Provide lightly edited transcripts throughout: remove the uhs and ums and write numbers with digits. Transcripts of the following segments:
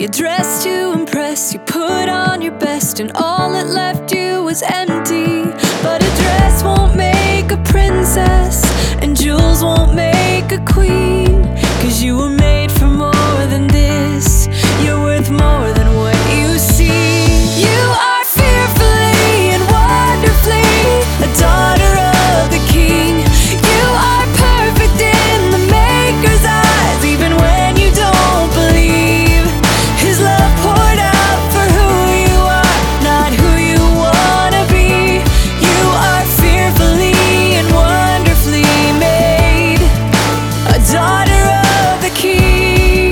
You dressed to impress, you put on your best, and all that left you was empty. But a dress won't make a princess, and jewels won't make a queen. 'Cause you were made for more than this. You're worth more than what you see. You are fearfully and wonderfully a daughter of the King. You are perfect in the Maker's eyes, even when you don't believe. His love poured out for who you are, not who you wanna be. You are fearfully and wonderfully made, a daughter of the King.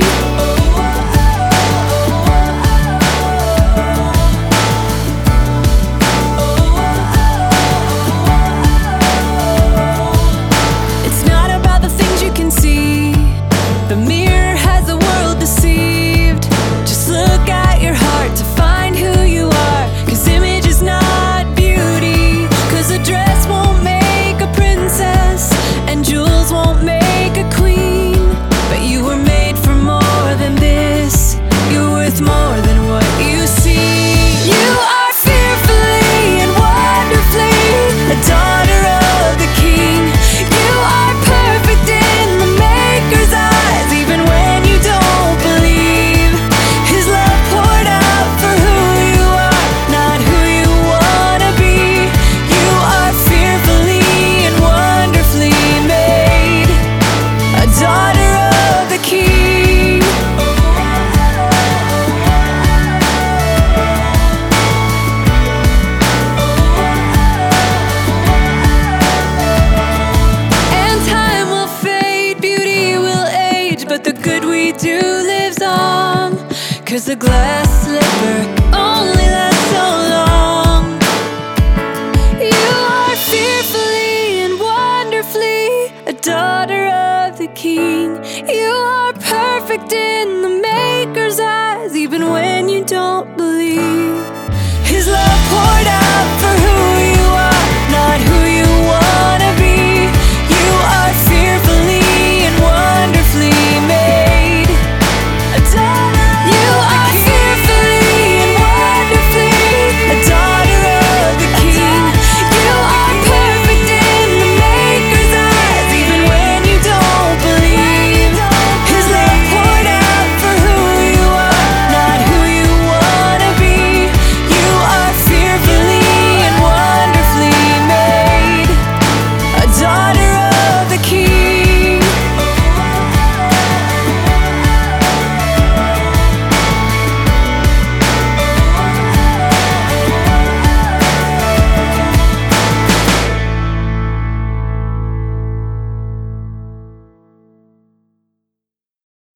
It's not about the things you can see. The mirror has the world deceived. Just look at your heart to find who you are. 'Cause image is not beauty. 'Cause a dress won't make a princess, and jewels won't make a queen. But you were made for more than this. You're worth more than what you see. You are fearfully and wonderfully a daughter of the King. You are perfect in the Maker's eyes, even when you don't believe. His love poured out for who you are, not who you wanna be. You are fearfully and wonderfully made, a daughter of the King. And time will fade, beauty will age, but the good we do lives on. 'Cause the glass slipper only lasts so long. You are fearfully and wonderfully a daughter of the King. You are perfect in the Maker's eyes, even when you don't believe. His love poured out for who